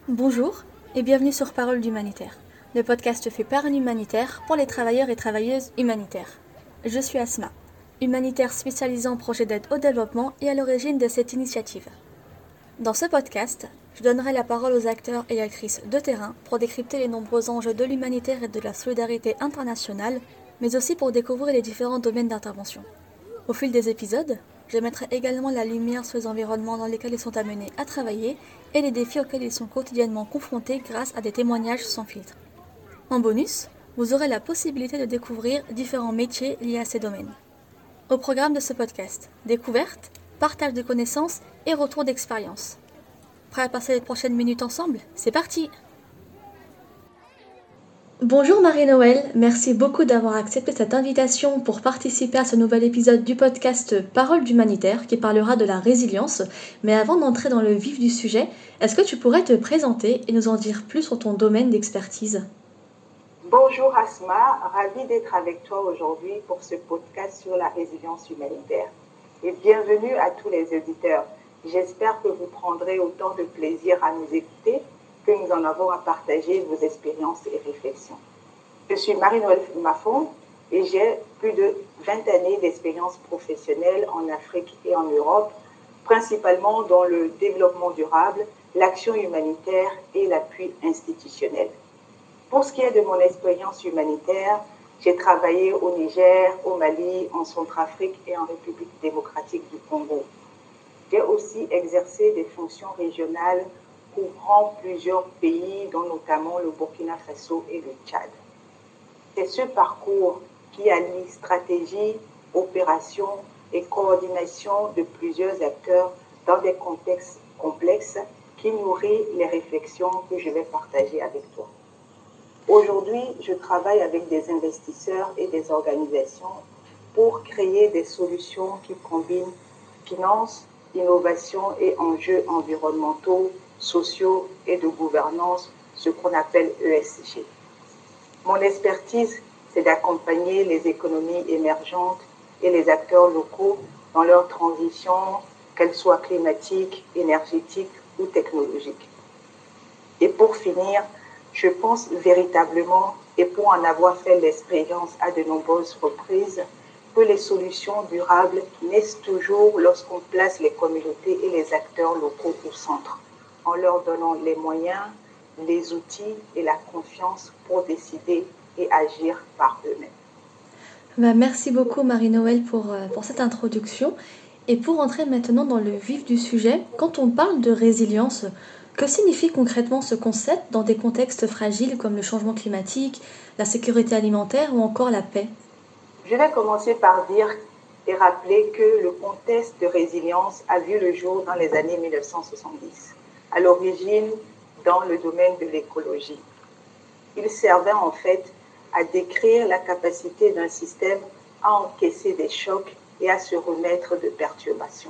Bonjour et bienvenue sur Parole d'Humanitaire, le podcast fait par un humanitaire pour les travailleurs et travailleuses humanitaires. Je suis Asma, humanitaire spécialisée en projet d'aide au développement et à l'origine de cette initiative. Dans ce podcast, je donnerai la parole aux acteurs et actrices de terrain pour décrypter les nombreux enjeux de l'humanitaire et de la solidarité internationale, mais aussi pour découvrir les différents domaines d'intervention. Au fil des épisodes, je mettrai également la lumière sur les environnements dans lesquels ils sont amenés à travailler et les défis auxquels ils sont quotidiennement confrontés grâce à des témoignages sans filtre. En bonus, vous aurez la possibilité de découvrir différents métiers liés à ces domaines. Au programme de ce podcast, découverte, partage de connaissances et retour d'expérience. Prêt à passer les prochaines minutes ensemble ? C'est parti ! Bonjour Marie-Noël, merci beaucoup d'avoir accepté cette invitation pour participer à ce nouvel épisode du podcast Parole d'Humanitaire qui parlera de la résilience. Mais avant d'entrer dans le vif du sujet, est-ce que tu pourrais te présenter et nous en dire plus sur ton domaine d'expertise ? Bonjour Asma, ravie d'être avec toi aujourd'hui pour ce podcast sur la résilience humanitaire. Et bienvenue à tous les auditeurs. J'espère que vous prendrez autant de plaisir à nous écouter que nous en avons à partager vos expériences et réflexions. Je suis Marie-Noël Mafon et j'ai plus de 20 années d'expérience professionnelle en Afrique et en Europe, principalement dans le développement durable, l'action humanitaire et l'appui institutionnel. Pour ce qui est de mon expérience humanitaire, j'ai travaillé au Niger, au Mali, en Centrafrique et en République démocratique du Congo. J'ai aussi exercé des fonctions régionales couvrant plusieurs pays, dont notamment le Burkina Faso et le Tchad. C'est ce parcours qui allie stratégie, opération et coordination de plusieurs acteurs dans des contextes complexes qui nourrit les réflexions que je vais partager avec toi. Aujourd'hui, je travaille avec des investisseurs et des organisations pour créer des solutions qui combinent finance, innovation et enjeux environnementaux, sociaux et de gouvernance, ce qu'on appelle ESG. Mon expertise, c'est d'accompagner les économies émergentes et les acteurs locaux dans leur transition, qu'elle soit climatique, énergétique ou technologique. Et pour finir, je pense véritablement, et pour en avoir fait l'expérience à de nombreuses reprises, que les solutions durables naissent toujours lorsqu'on place les communautés et les acteurs locaux au centre, en leur donnant les moyens, les outils et la confiance pour décider et agir par eux-mêmes. Merci beaucoup Marie-Noël pour cette introduction. Et pour entrer maintenant dans le vif du sujet, quand on parle de résilience, que signifie concrètement ce concept dans des contextes fragiles comme le changement climatique, la sécurité alimentaire ou encore la paix ? Je vais commencer par dire et rappeler que le contexte de résilience a vu le jour dans les années 1970, à l'origine dans le domaine de l'écologie. Il servait en fait à décrire la capacité d'un système à encaisser des chocs et à se remettre de perturbations.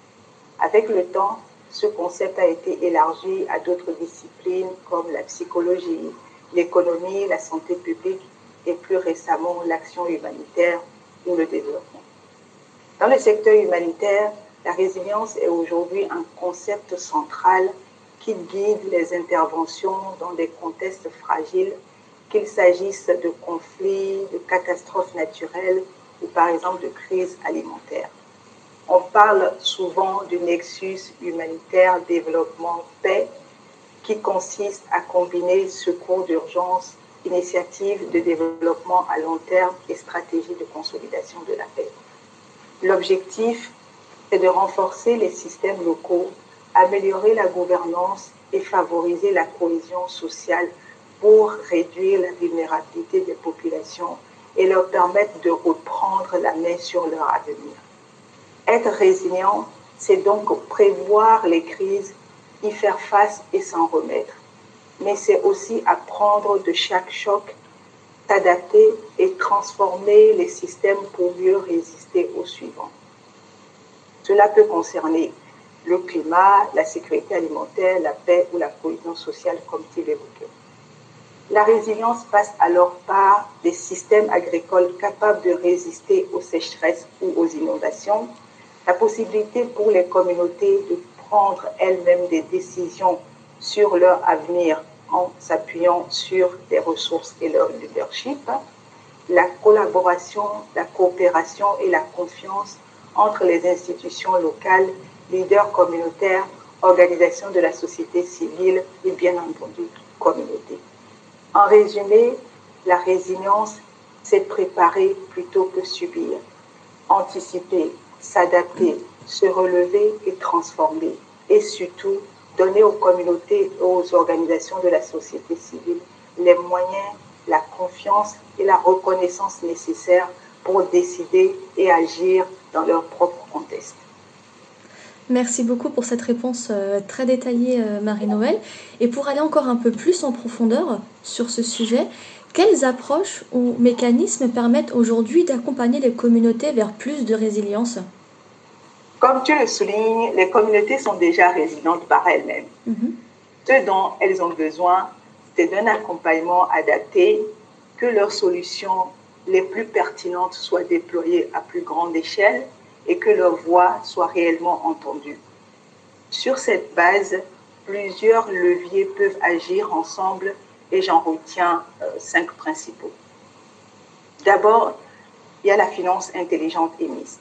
Avec le temps, ce concept a été élargi à d'autres disciplines comme la psychologie, l'économie, la santé publique et plus récemment l'action humanitaire ou le développement. Dans le secteur humanitaire, la résilience est aujourd'hui un concept central qui guide les interventions dans des contextes fragiles, qu'il s'agisse de conflits, de catastrophes naturelles ou par exemple de crises alimentaires. On parle souvent du nexus humanitaire développement-paix qui consiste à combiner secours d'urgence, initiatives de développement à long terme et stratégies de consolidation de la paix. L'objectif est de renforcer les systèmes locaux, améliorer la gouvernance et favoriser la cohésion sociale pour réduire la vulnérabilité des populations et leur permettre de reprendre la main sur leur avenir. Être résilient, c'est donc prévoir les crises, y faire face et s'en remettre. Mais c'est aussi apprendre de chaque choc, s'adapter et transformer les systèmes pour mieux résister au suivant. Cela peut concerner le climat, la sécurité alimentaire, la paix ou la cohésion sociale, comme tu l'évoquais. La résilience passe alors par des systèmes agricoles capables de résister aux sécheresses ou aux inondations, la possibilité pour les communautés de prendre elles-mêmes des décisions sur leur avenir en s'appuyant sur des ressources et leur leadership, la collaboration, la coopération et la confiance entre les institutions locales, leaders communautaires, organisations de la société civile et bien entendu communauté. En résumé, la résilience, c'est préparer plutôt que subir, anticiper, s'adapter, se relever et transformer, et surtout donner aux communautés et aux organisations de la société civile les moyens, la confiance et la reconnaissance nécessaires pour décider et agir dans leur propre contexte. Merci beaucoup pour cette réponse très détaillée, Marie-Noëlle. Et pour aller encore un peu plus en profondeur sur ce sujet, quelles approches ou mécanismes permettent aujourd'hui d'accompagner les communautés vers plus de résilience? Comme tu le soulignes, les communautés sont déjà résilientes par elles-mêmes. Ce dont elles ont besoin, c'est d'un accompagnement adapté, que leurs solutions les plus pertinentes soient déployées à plus grande échelle et que leur voix soit réellement entendue. Sur cette base, plusieurs leviers peuvent agir ensemble et j'en retiens 5 principaux. D'abord, il y a la finance intelligente et mixte.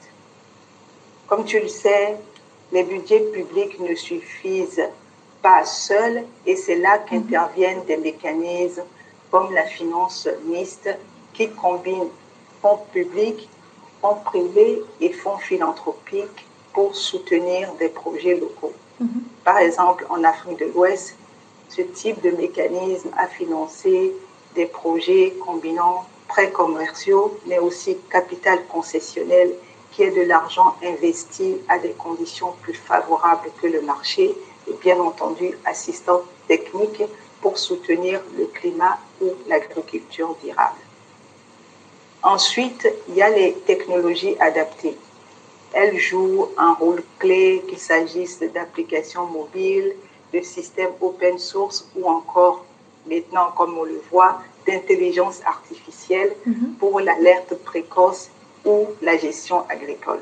Comme tu le sais, les budgets publics ne suffisent pas seuls et c'est là qu'interviennent des mécanismes comme la finance mixte qui combine fonds publics, fonds privés et fonds philanthropiques pour soutenir des projets locaux. Par exemple, en Afrique de l'Ouest, ce type de mécanisme a financé des projets combinant prêts commerciaux, mais aussi capital concessionnel, qui est de l'argent investi à des conditions plus favorables que le marché, et bien entendu assistance technique pour soutenir le climat ou l'agriculture durable. Ensuite, il y a les technologies adaptées. Elles jouent un rôle clé, qu'il s'agisse d'applications mobiles, de systèmes open source ou encore, maintenant comme on le voit, d'intelligence artificielle pour l'alerte précoce ou la gestion agricole.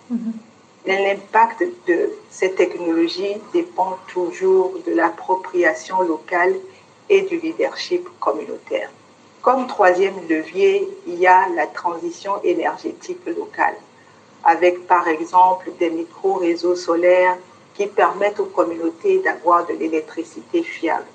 L'impact de ces technologies dépend toujours de l'appropriation locale et du leadership communautaire. Comme troisième levier, il y a la transition énergétique locale, avec par exemple des micro-réseaux solaires qui permettent aux communautés d'avoir de l'électricité fiable.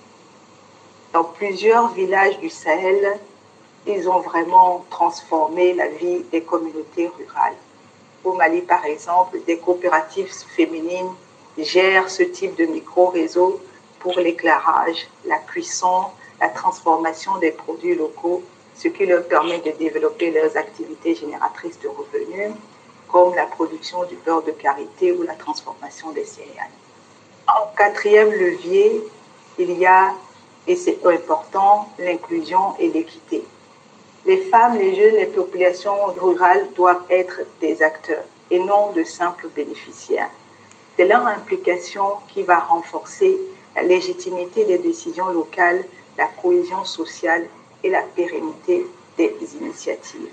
Dans plusieurs villages du Sahel, ils ont vraiment transformé la vie des communautés rurales. Au Mali, par exemple, des coopératives féminines gèrent ce type de micro-réseau pour l'éclairage, la cuisson, la transformation des produits locaux, ce qui leur permet de développer leurs activités génératrices de revenus, comme la production du beurre de karité ou la transformation des céréales. En quatrième levier, il y a, et c'est important, l'inclusion et l'équité. Les femmes, les jeunes, les populations rurales doivent être des acteurs et non de simples bénéficiaires. C'est leur implication qui va renforcer la légitimité des décisions locales, la cohésion sociale et la pérennité des initiatives.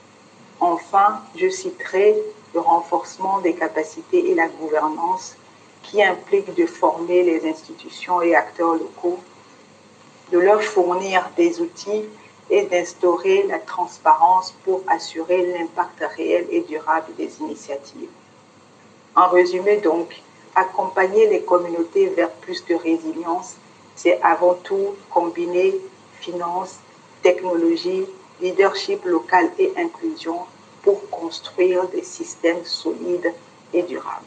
Enfin, je citerai le renforcement des capacités et la gouvernance qui implique de former les institutions et acteurs locaux, de leur fournir des outils et d'instaurer la transparence pour assurer l'impact réel et durable des initiatives. En résumé donc, accompagner les communautés vers plus de résilience, c'est avant tout combiner finance, technologie, leadership local et inclusion pour construire des systèmes solides et durables.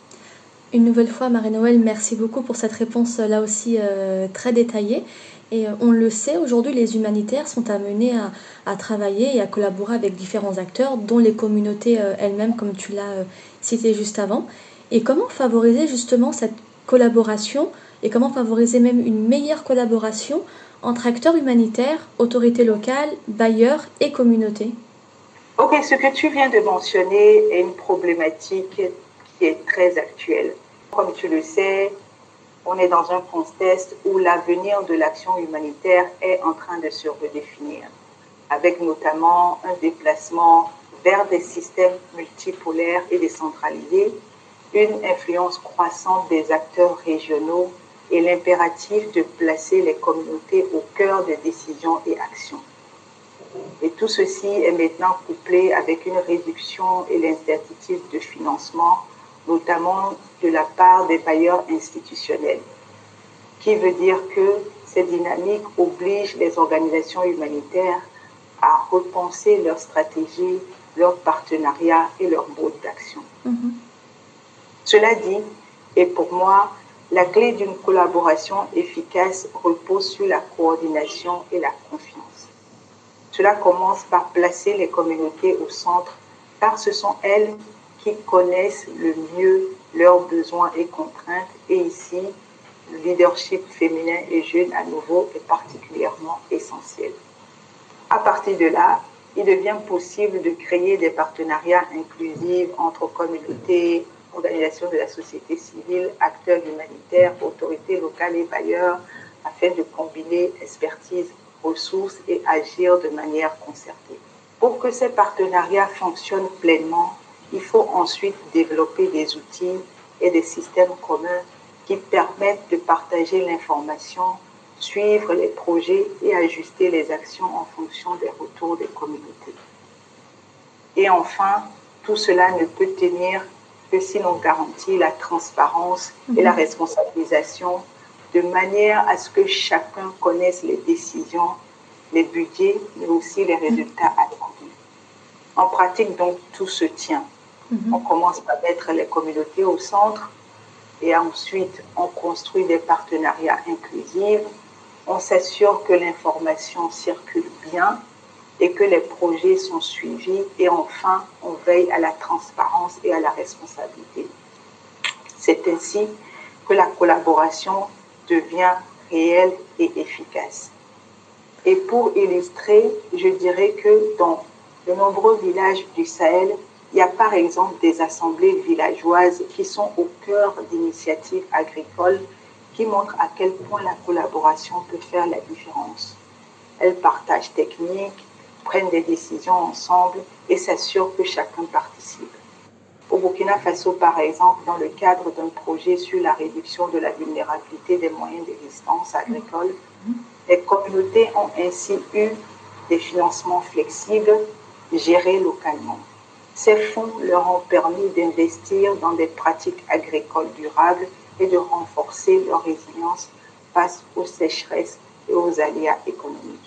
Une nouvelle fois, Marie-Noëlle, merci beaucoup pour cette réponse là aussi très détaillée. Et on le sait, aujourd'hui, les humanitaires sont amenés à travailler et à collaborer avec différents acteurs, dont les communautés elles-mêmes, comme tu l'as cité juste avant. Et comment favoriser justement cette collaboration et comment favoriser même une meilleure collaboration entre acteurs humanitaires, autorités locales, bailleurs et communautés? Ok, ce que tu viens de mentionner est une problématique qui est très actuelle. Comme tu le sais, on est dans un contexte où l'avenir de l'action humanitaire est en train de se redéfinir, avec notamment un déplacement vers des systèmes multipolaires et décentralisés, une influence croissante des acteurs régionaux, et l'impératif de placer les communautés au cœur des décisions et actions. Et tout ceci est maintenant couplé avec une réduction et l'incertitude de financement, notamment de la part des bailleurs institutionnels, qui veut dire que ces dynamiques obligent les organisations humanitaires à repenser leur stratégie, leur partenariat et leur mode d'action. Cela dit, et pour moi, la clé d'une collaboration efficace repose sur la coordination et la confiance. Cela commence par placer les communautés au centre, car ce sont elles qui connaissent le mieux leurs besoins et contraintes. Et ici, le leadership féminin et jeune à nouveau est particulièrement essentiel. À partir de là, il devient possible de créer des partenariats inclusifs entre communautés, organisations de la société civile, acteurs humanitaires, autorités locales et bailleurs, afin de combiner expertise, ressources et agir de manière concertée. Pour que ces partenariats fonctionnent pleinement, il faut ensuite développer des outils et des systèmes communs qui permettent de partager l'information, suivre les projets et ajuster les actions en fonction des retours des communautés. Et enfin, tout cela ne peut tenir que si l'on garantit la transparence et la responsabilisation de manière à ce que chacun connaisse les décisions, les budgets, mais aussi les résultats attendus. En pratique, donc, tout se tient. On commence par mettre les communautés au centre et ensuite, on construit des partenariats inclusifs. On s'assure que l'information circule bien et que les projets sont suivis. Et enfin, on veille à la transparence et à la responsabilité. C'est ainsi que la collaboration devient réelle et efficace. Et pour illustrer, je dirais que dans de nombreux villages du Sahel, il y a par exemple des assemblées villageoises qui sont au cœur d'initiatives agricoles qui montrent à quel point la collaboration peut faire la différence. Elles partagent techniques, prennent des décisions ensemble et s'assurent que chacun participe. Au Burkina Faso, par exemple, dans le cadre d'un projet sur la réduction de la vulnérabilité des moyens de résistance agricole, les communautés ont ainsi eu des financements flexibles gérés localement. Ces fonds leur ont permis d'investir dans des pratiques agricoles durables et de renforcer leur résilience face aux sécheresses et aux aléas économiques.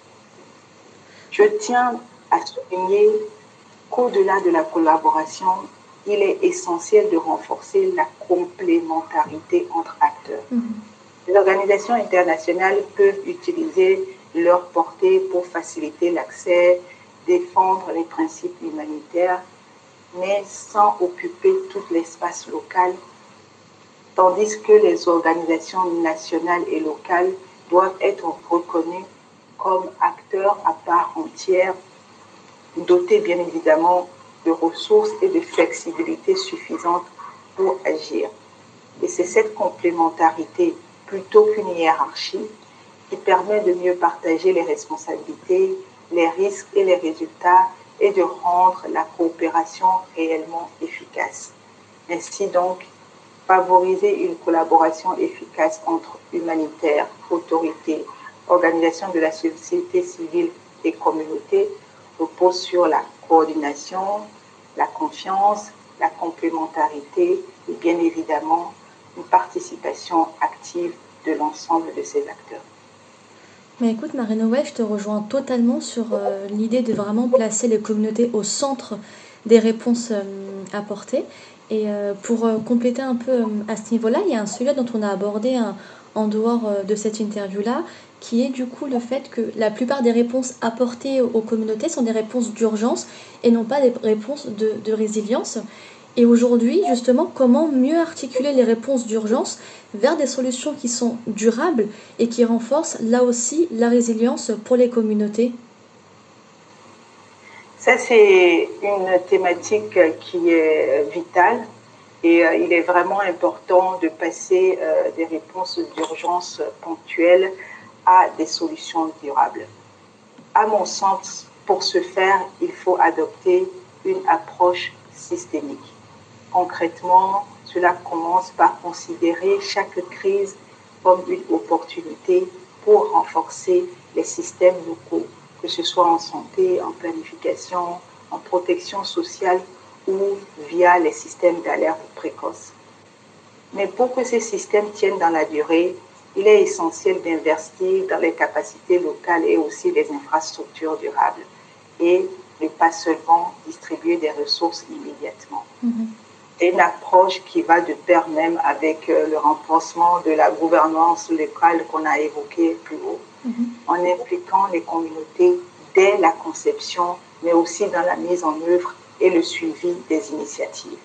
Je tiens à souligner qu'au-delà de la collaboration, il est essentiel de renforcer la complémentarité entre acteurs. Les organisations internationales peuvent utiliser leur portée pour faciliter l'accès, défendre les principes humanitaires, mais sans occuper tout l'espace local, tandis que les organisations nationales et locales doivent être reconnues comme acteurs à part entière, dotés bien évidemment de ressources et de flexibilité suffisantes pour agir. Et c'est cette complémentarité, plutôt qu'une hiérarchie, qui permet de mieux partager les responsabilités, les risques et les résultats et de rendre la coopération réellement efficace. Ainsi donc, favoriser une collaboration efficace entre humanitaires, autorités, organisations de la société civile et communautés repose sur la coordination, la confiance, la complémentarité et bien évidemment une participation active de l'ensemble de ces acteurs. Mais écoute Marie-Noëlle, je te rejoins totalement sur l'idée de vraiment placer les communautés au centre des réponses apportées. Et pour compléter un peu à ce niveau-là, il y a un sujet dont on a abordé en dehors de cette interview-là, qui est du coup le fait que la plupart des réponses apportées aux communautés sont des réponses d'urgence et non pas des réponses de résilience. Et aujourd'hui, justement, comment mieux articuler les réponses d'urgence vers des solutions qui sont durables et qui renforcent là aussi la résilience pour les communautés? Ça, c'est une thématique qui est vitale et il est vraiment important de passer des réponses d'urgence ponctuelles à des solutions durables. À mon sens, pour ce faire, il faut adopter une approche systémique. Concrètement, cela commence par considérer chaque crise comme une opportunité pour renforcer les systèmes locaux, que ce soit en santé, en planification, en protection sociale ou via les systèmes d'alerte précoce. Mais pour que ces systèmes tiennent dans la durée, il est essentiel d'investir dans les capacités locales et aussi les infrastructures durables et ne pas seulement distribuer des ressources immédiatement. C'est une approche qui va de pair même avec le renforcement de la gouvernance locale qu'on a évoqué plus haut, en impliquant les communautés dès la conception, mais aussi dans la mise en œuvre et le suivi des initiatives.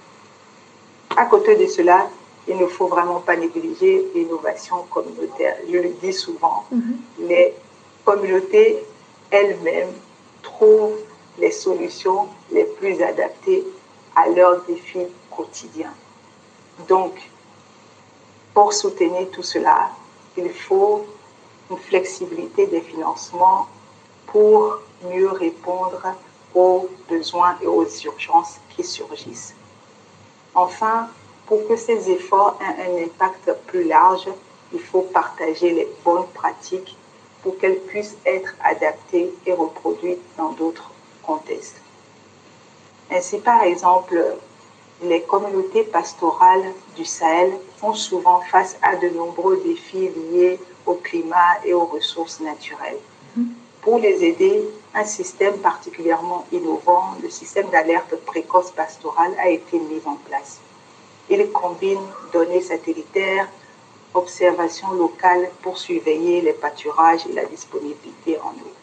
À côté de cela, il ne faut vraiment pas négliger l'innovation communautaire. Je le dis souvent, les communautés elles-mêmes trouvent les solutions les plus adaptées à leurs défis quotidiens. Donc, pour soutenir tout cela, il faut une flexibilité des financements pour mieux répondre aux besoins et aux urgences qui surgissent. Enfin, pour que ces efforts aient un impact plus large, il faut partager les bonnes pratiques pour qu'elles puissent être adaptées et reproduites dans d'autres contextes. Ainsi, par exemple, les communautés pastorales du Sahel font souvent face à de nombreux défis liés au climat et aux ressources naturelles. Pour les aider, un système particulièrement innovant, le système d'alerte précoce pastorale, a été mis en place. Il combine données satellitaires, observations locales pour surveiller les pâturages et la disponibilité en eau.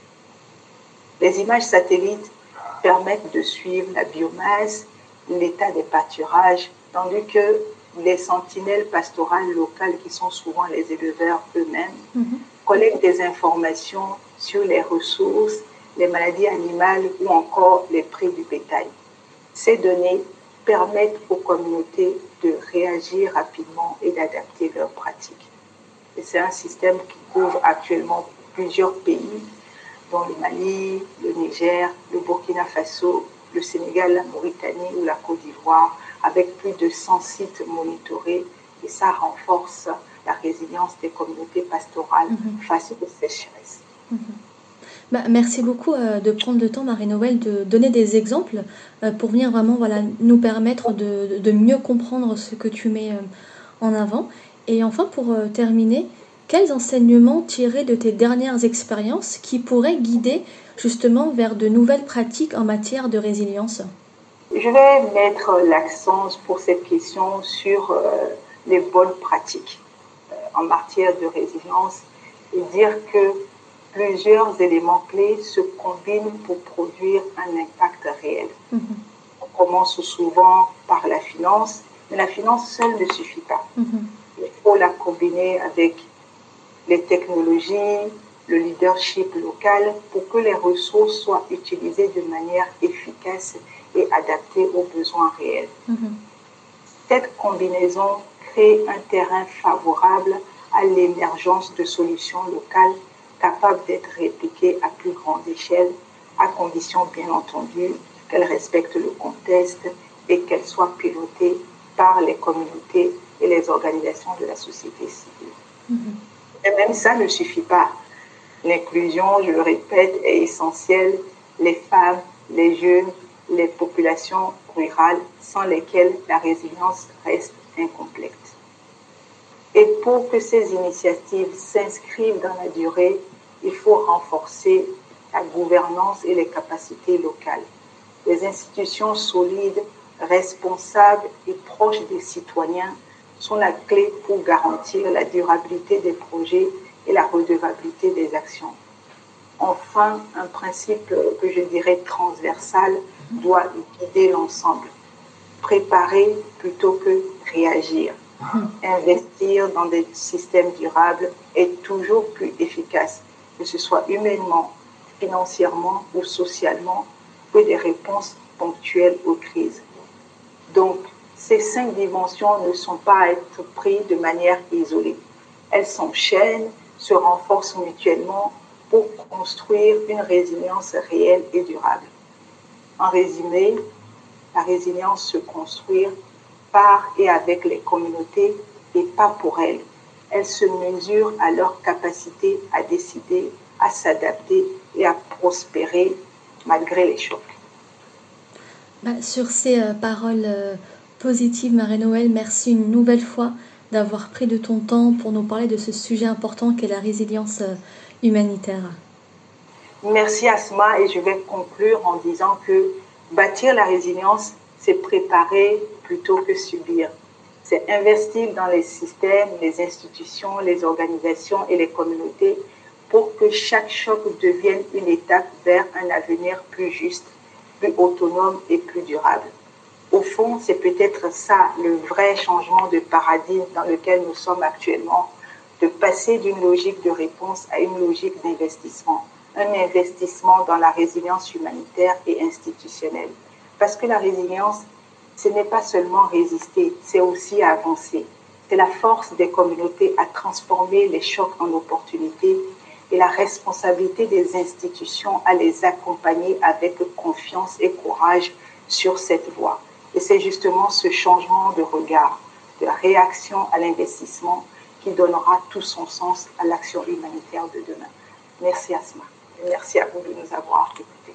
Les images satellites permettent de suivre la biomasse, l'état des pâturages, tandis que les sentinelles pastorales locales, qui sont souvent les éleveurs eux-mêmes, collectent des informations sur les ressources, les maladies animales ou encore les prix du bétail. Ces données permettent aux communautés de réagir rapidement et d'adapter leurs pratiques. Et c'est un système qui couvre actuellement plusieurs pays, dont le Mali, le Niger, le Burkina Faso, le Sénégal, la Mauritanie ou la Côte d'Ivoire, avec plus de 100 sites monitorés, et ça renforce la résilience des communautés pastorales face aux sécheresses. Merci beaucoup de prendre le temps, Marie-Noëlle, de donner des exemples pour venir vraiment nous permettre de mieux comprendre ce que tu mets en avant. Et enfin, pour terminer, quels enseignements tirer de tes dernières expériences qui pourraient guider justement vers de nouvelles pratiques en matière de résilience? Je vais mettre l'accent pour cette question sur les bonnes pratiques en matière de résilience et dire que plusieurs éléments clés se combinent pour produire un impact réel. On commence souvent par la finance, mais la finance seule ne suffit pas. Il faut la combiner avec les technologies, le leadership local pour que les ressources soient utilisées de manière efficace et adaptées aux besoins réels. Cette combinaison crée un terrain favorable à l'émergence de solutions locales capables d'être répliquées à plus grande échelle, à condition bien entendu qu'elles respectent le contexte et qu'elles soient pilotées par les communautés et les organisations de la société civile. Et même ça ne suffit pas. L'inclusion, je le répète, est essentielle. Les femmes, les jeunes, les populations rurales, sans lesquelles la résilience reste incomplète. Et pour que ces initiatives s'inscrivent dans la durée, il faut renforcer la gouvernance et les capacités locales. Les institutions solides, responsables et proches des citoyens sont la clé pour garantir la durabilité des projets et la redevabilité des actions. Enfin, un principe que je dirais transversal doit guider l'ensemble. Préparer plutôt que réagir. Investir dans des systèmes durables est toujours plus efficace, que ce soit humainement, financièrement ou socialement, que des réponses ponctuelles aux crises. Donc, ces 5 dimensions ne sont pas à être prises de manière isolée. Elles s'enchaînent, se renforcent mutuellement pour construire une résilience réelle et durable. En résumé, la résilience se construit par et avec les communautés et pas pour elles. elles se mesurent à leur capacité à décider, à s'adapter et à prospérer malgré les chocs. Sur ces paroles positives, Marie-Noëlle, merci une nouvelle fois d'avoir pris de ton temps pour nous parler de ce sujet important qu'est la résilience humanitaire. Merci Asma, et je vais conclure en disant que bâtir la résilience, c'est préparer plutôt que subir. C'est investir dans les systèmes, les institutions, les organisations et les communautés pour que chaque choc devienne une étape vers un avenir plus juste, plus autonome et plus durable. Au fond, c'est peut-être ça le vrai changement de paradigme dans lequel nous sommes actuellement, de passer d'une logique de réponse à une logique d'investissement. Un investissement dans la résilience humanitaire et institutionnelle. Parce que la résilience, ce n'est pas seulement résister, c'est aussi avancer. C'est la force des communautés à transformer les chocs en opportunités et la responsabilité des institutions à les accompagner avec confiance et courage sur cette voie. Et c'est justement ce changement de regard, de la réaction à l'investissement qui donnera tout son sens à l'action humanitaire de demain. Merci Asma. Et merci à vous de nous avoir écoutés.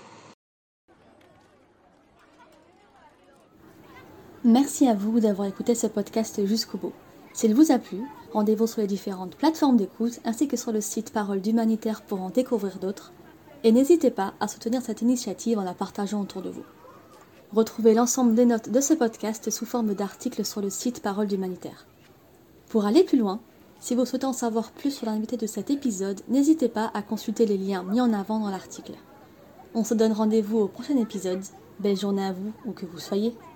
Merci à vous d'avoir écouté ce podcast jusqu'au bout. S'il vous a plu, rendez-vous sur les différentes plateformes d'écoute ainsi que sur le site Parole d'Humanitaire pour en découvrir d'autres. Et n'hésitez pas à soutenir cette initiative en la partageant autour de vous. Retrouvez l'ensemble des notes de ce podcast sous forme d'articles sur le site Parole d'Humanitaire. Pour aller plus loin, si vous souhaitez en savoir plus sur l'invité de cet épisode, n'hésitez pas à consulter les liens mis en avant dans l'article. On se donne rendez-vous au prochain épisode. Belle journée à vous, où que vous soyez.